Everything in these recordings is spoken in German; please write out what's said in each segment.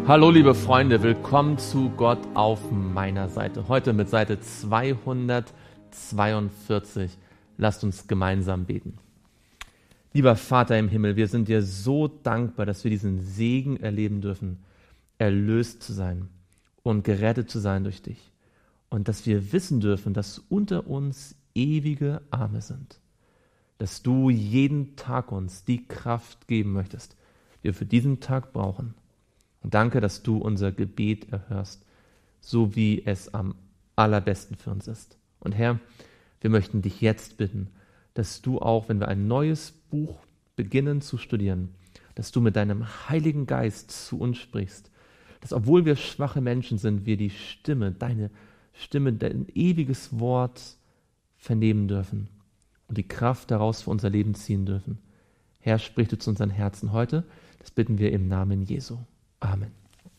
Hallo liebe Freunde, willkommen zu Gott auf meiner Seite. Heute mit Seite 242. Lasst uns gemeinsam beten. Lieber Vater im Himmel, wir sind dir so dankbar, dass wir diesen Segen erleben dürfen, erlöst zu sein und gerettet zu sein durch dich. Und dass wir wissen dürfen, dass unter uns ewige Arme sind. Dass du jeden Tag uns die Kraft geben möchtest, die wir für diesen Tag brauchen. Und danke, dass du unser Gebet erhörst, so wie es am allerbesten für uns ist. Und Herr, wir möchten dich jetzt bitten, dass du auch, wenn wir ein neues Buch beginnen zu studieren, dass du mit deinem Heiligen Geist zu uns sprichst, dass obwohl wir schwache Menschen sind, wir die Stimme, deine Stimme, dein ewiges Wort vernehmen dürfen und die Kraft daraus für unser Leben ziehen dürfen. Herr, sprich du zu unseren Herzen heute, das bitten wir im Namen Jesu. Amen.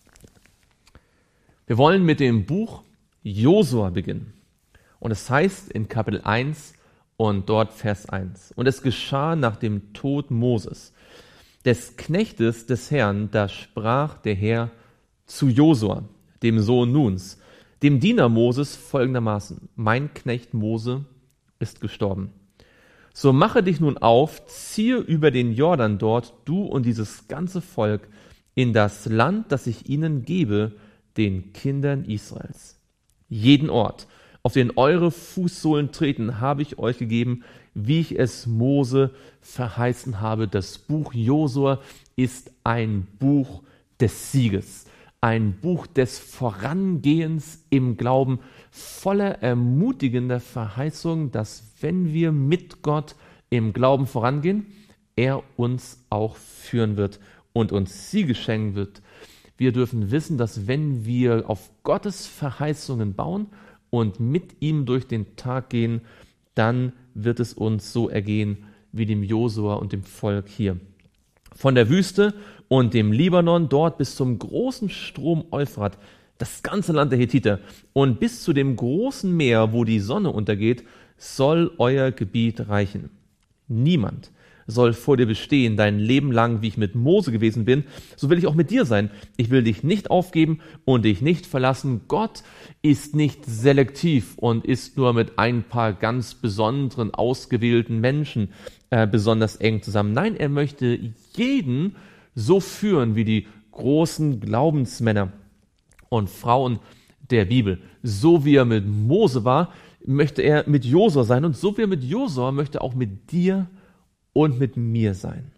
Wir wollen mit dem Buch Josua beginnen. Und es heißt in Kapitel 1 und dort Vers 1. Und es geschah nach dem Tod Moses, des Knechtes des Herrn, da sprach der Herr zu Josua, dem Sohn Nuns, dem Diener Moses folgendermaßen: Mein Knecht Mose ist gestorben. So mache dich nun auf, ziehe über den Jordan dort, du und dieses ganze Volk, in das Land, das ich ihnen gebe, den Kindern Israels. Jeden Ort, auf den eure Fußsohlen treten, habe ich euch gegeben, wie ich es Mose verheißen habe. Das Buch Josua ist ein Buch des Sieges, ein Buch des Vorangehens im Glauben, voller ermutigender Verheißung, dass wenn wir mit Gott im Glauben vorangehen, er uns auch führen wird und uns Siege schenken wird. Wir dürfen wissen, dass wenn wir auf Gottes Verheißungen bauen und mit ihm durch den Tag gehen, dann wird es uns so ergehen wie dem Josua und dem Volk hier. Von der Wüste und dem Libanon dort bis zum großen Strom Euphrat, das ganze Land der Hethiter und bis zu dem großen Meer, wo die Sonne untergeht, soll euer Gebiet reichen. Niemand soll vor dir bestehen, dein Leben lang, wie ich mit Mose gewesen bin, so will ich auch mit dir sein. Ich will dich nicht aufgeben und dich nicht verlassen. Gott ist nicht selektiv und ist nur mit ein paar ganz besonderen, ausgewählten Menschen besonders eng zusammen. Nein, er möchte jeden so führen wie die großen Glaubensmänner und Frauen der Bibel. So wie er mit Mose war, möchte er mit Josua sein, und so wie er mit Josua möchte er auch mit dir und mit mir sein.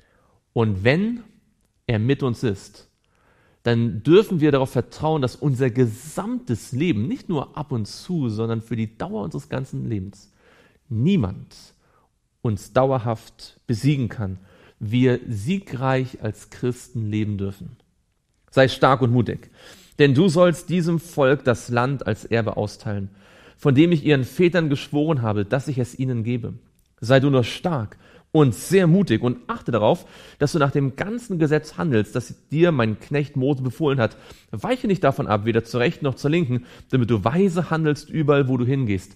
Und wenn er mit uns ist, dann dürfen wir darauf vertrauen, dass unser gesamtes Leben, nicht nur ab und zu, sondern für die Dauer unseres ganzen Lebens, niemand uns dauerhaft besiegen kann, wir siegreich als Christen leben dürfen. Sei stark und mutig, denn du sollst diesem Volk das Land als Erbe austeilen, von dem ich ihren Vätern geschworen habe, dass ich es ihnen gebe. Sei du nur stark und sehr mutig und achte darauf, dass du nach dem ganzen Gesetz handelst, das dir mein Knecht Mose befohlen hat. Weiche nicht davon ab, weder zur rechten noch zur linken, damit du weise handelst überall, wo du hingehst.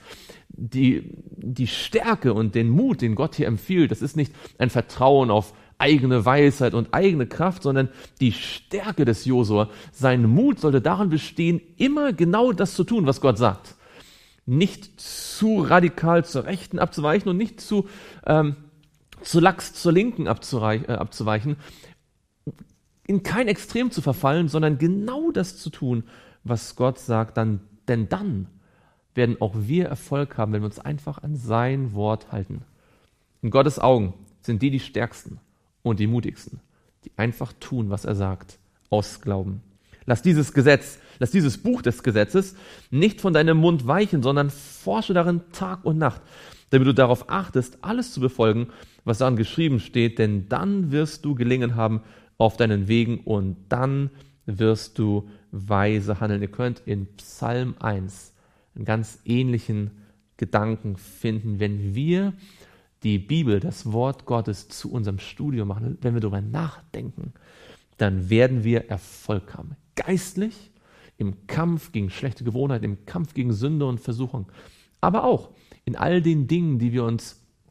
Die Stärke und den Mut, den Gott hier empfiehlt, das ist nicht ein Vertrauen auf eigene Weisheit und eigene Kraft, sondern die Stärke des Josua. Sein Mut sollte darin bestehen, immer genau das zu tun, was Gott sagt. Nicht zu radikal zur Rechten abzuweichen und nicht zu lax zur Linken abzuweichen, in kein Extrem zu verfallen, sondern genau das zu tun, was Gott sagt, denn dann werden auch wir Erfolg haben, wenn wir uns einfach an sein Wort halten. In Gottes Augen sind die Stärksten und die mutigsten, die einfach tun, was er sagt, aus Glauben. Lass dieses Buch des Gesetzes nicht von deinem Mund weichen, sondern forsche darin Tag und Nacht, damit du darauf achtest, alles zu befolgen, was daran geschrieben steht, denn dann wirst du gelingen haben auf deinen Wegen und dann wirst du weise handeln. Ihr könnt in Psalm 1 einen ganz ähnlichen Gedanken finden, wenn wir die Bibel, das Wort Gottes zu unserem Studium machen, wenn wir darüber nachdenken, dann werden wir Erfolg haben. Geistlich, im Kampf gegen schlechte Gewohnheiten, im Kampf gegen Sünde und Versuchung, aber auch in all den Dingen, die wir uns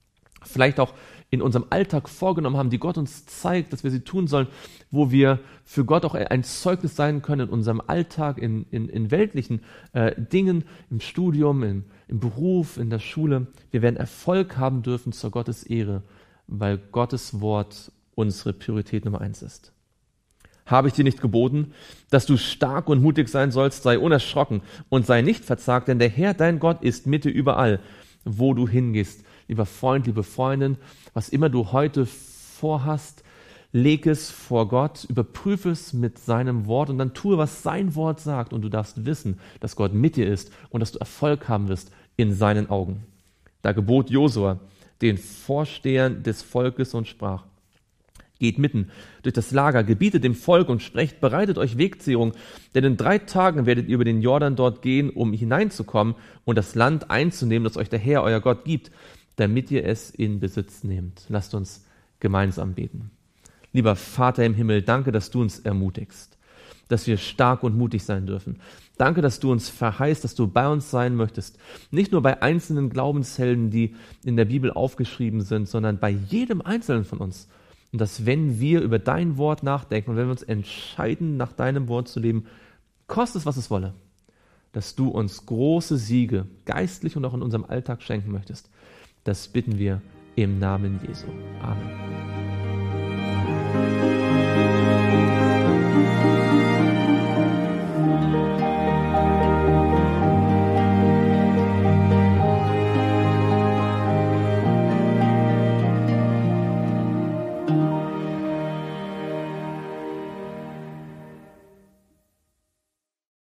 vielleicht auch in unserem Alltag vorgenommen haben, die Gott uns zeigt, dass wir sie tun sollen, wo wir für Gott auch ein Zeugnis sein können in unserem Alltag, in weltlichen Dingen, im Studium, im Beruf, in der Schule. Wir werden Erfolg haben dürfen zur Gottes Ehre, weil Gottes Wort unsere Priorität Nummer 1 ist. Habe ich dir nicht geboten, dass du stark und mutig sein sollst, sei unerschrocken und sei nicht verzagt, denn der Herr, dein Gott, ist mit dir überall, wo du hingehst. Lieber Freund, liebe Freundin, was immer du heute vorhast, leg es vor Gott, überprüfe es mit seinem Wort und dann tue, was sein Wort sagt. Und du darfst wissen, dass Gott mit dir ist und dass du Erfolg haben wirst in seinen Augen. Da gebot Josua den Vorstehern des Volkes und sprach: Geht mitten durch das Lager, gebietet dem Volk und sprecht, bereitet euch Wegzehrung, denn in 3 Tagen werdet ihr über den Jordan dort gehen, um hineinzukommen und das Land einzunehmen, das euch der Herr, euer Gott, gibt, damit ihr es in Besitz nehmt. Lasst uns gemeinsam beten. Lieber Vater im Himmel, danke, dass du uns ermutigst, dass wir stark und mutig sein dürfen. Danke, dass du uns verheißt, dass du bei uns sein möchtest. Nicht nur bei einzelnen Glaubenshelden, die in der Bibel aufgeschrieben sind, sondern bei jedem Einzelnen von uns. Und dass, wenn wir über dein Wort nachdenken und wenn wir uns entscheiden, nach deinem Wort zu leben, koste es, was es wolle, dass du uns große Siege, geistlich und auch in unserem Alltag schenken möchtest. Das bitten wir im Namen Jesu. Amen.